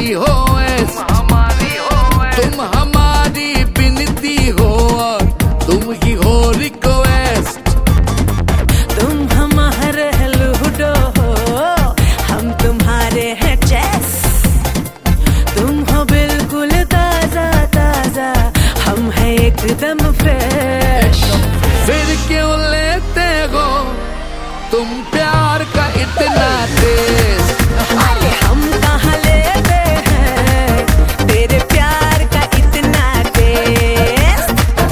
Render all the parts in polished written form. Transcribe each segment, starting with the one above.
हो तुम हमारी बिनती हो और तुम ही हो रिक्वेस्ट। तुम हमारे लूडो हो, हम तुम्हारे हैं चेस। तुम हो बिल्कुल ताजा ताजा, हम हैं एकदम फ्रेश। फिर क्यों लेते हो तुम प्यार का इतना टेस्ट? अरे हम कहाँ लेते हैं तेरे प्यार का इतना टेस्ट।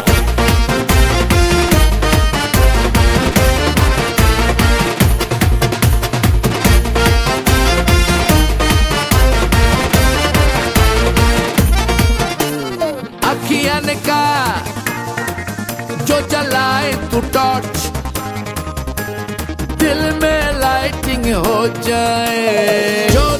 अखियन का जो जलाए तू टॉर्च, दिल में लाइटिंग हो जाए। जो